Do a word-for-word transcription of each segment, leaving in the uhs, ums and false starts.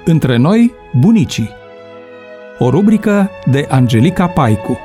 Între noi, bunicii. O rubrică de Angelica Paicu.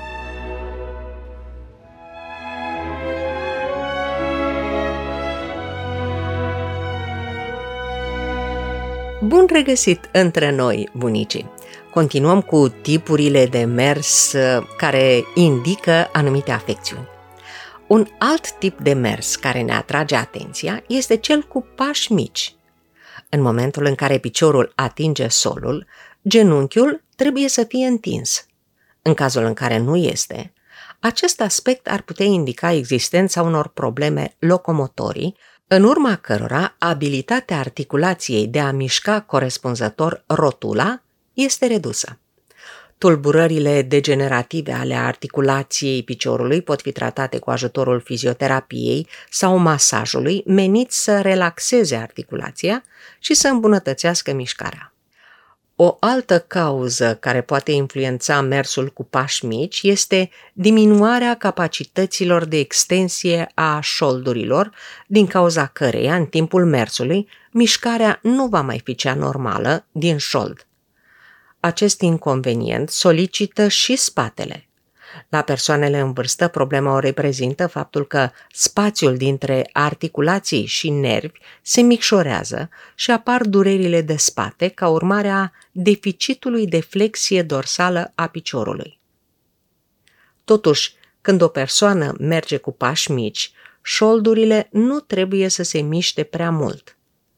Bun regăsit între noi, bunicii! Continuăm cu tipurile de mers care indică anumite afecțiuni. Un alt tip de mers care ne atrage atenția este cel cu pași mici. În momentul în care piciorul atinge solul, genunchiul trebuie să fie întins. În cazul în care nu este, acest aspect ar putea indica existența unor probleme locomotorii, în urma cărora abilitatea articulației de a mișca corespunzător rotula este redusă. Tulburările degenerative ale articulației piciorului pot fi tratate cu ajutorul fizioterapiei sau masajului meniți să relaxeze articulația și să îmbunătățească mișcarea. O altă cauză care poate influența mersul cu pași mici este diminuarea capacităților de extensie a șoldurilor, din cauza căreia, în timpul mersului, mișcarea nu va mai fi cea normală din șold. Acest inconvenient solicită și spatele. La persoanele în vârstă, problema o reprezintă faptul că spațiul dintre articulații și nervi se micșorează și apar durerile de spate ca urmare a deficitului de flexie dorsală a piciorului. Totuși, când o persoană merge cu pași mici, șoldurile nu trebuie să se miște prea mult.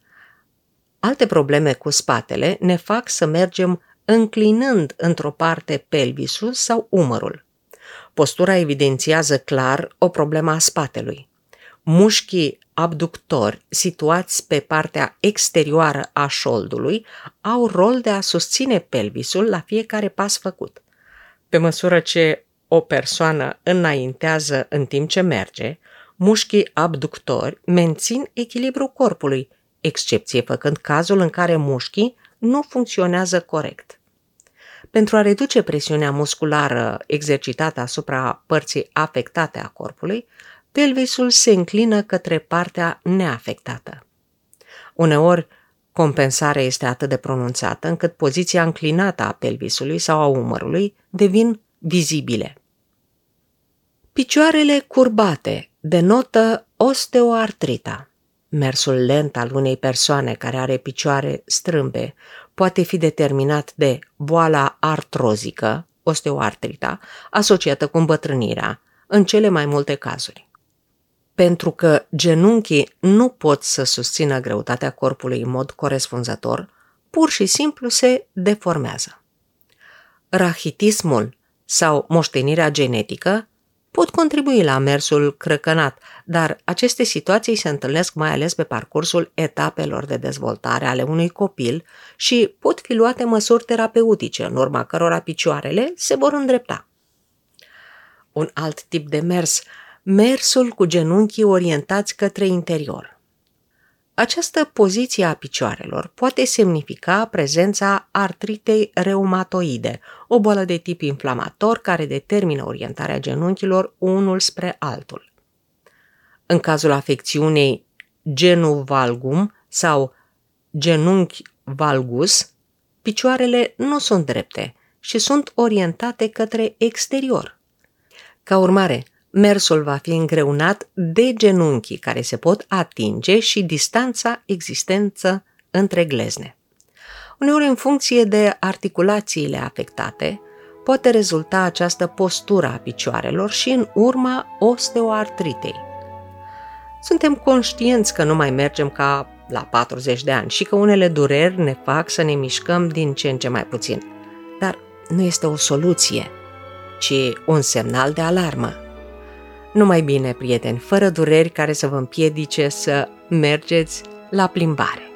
Alte probleme cu spatele ne fac să mergem înclinând într-o parte pelvisul sau umărul. Postura evidențiază clar o problemă a spatelui. Mușchii abductori, situați pe partea exterioară a șoldului, au rol de a susține pelvisul la fiecare pas făcut. Pe măsură ce o persoană înaintează în timp ce merge, mușchii abductori mențin echilibrul corpului, excepție făcând cazul în care mușchii nu funcționează corect. Pentru a reduce presiunea musculară exercitată asupra părții afectate a corpului, pelvisul se înclină către partea neafectată. Uneori, compensarea este atât de pronunțată încât poziția înclinată a pelvisului sau a umărului devin vizibile. Picioarele curbate denotă osteoartrita. Mersul lent al unei persoane care are picioare strâmbe poate fi determinat de boala artrozică, osteoartrita, asociată cu îmbătrânirea, în cele mai multe cazuri. Pentru că genunchii nu pot să susțină greutatea corpului în mod corespunzător, pur și simplu se deformează. Rachitismul sau moștenirea genetică pot contribui la mersul crăcănat, dar aceste situații se întâlnesc mai ales pe parcursul etapelor de dezvoltare ale unui copil și pot fi luate măsuri terapeutice, în urma cărora picioarele se vor îndrepta. Un alt tip de mers, mersul cu genunchii orientați către interior. Această poziție a picioarelor poate semnifica prezența artritei reumatoide, o boală de tip inflamator care determină orientarea genunchilor unul spre altul. În cazul afecțiunii genu valgum sau genunchi valgus, picioarele nu sunt drepte și sunt orientate către exterior. Ca urmare, mersul va fi îngreunat de genunchii care se pot atinge și distanța existență între glezne. Uneori, în funcție de articulațiile afectate, poate rezulta această postură a picioarelor și în urma osteoartritei. Suntem conștienți că nu mai mergem ca la patruzeci de ani și că unele dureri ne fac să ne mișcăm din ce în ce mai puțin. Dar nu este o soluție, ci un semnal de alarmă. Numai bine, prieteni, fără dureri care să vă împiedice să mergeți la plimbare.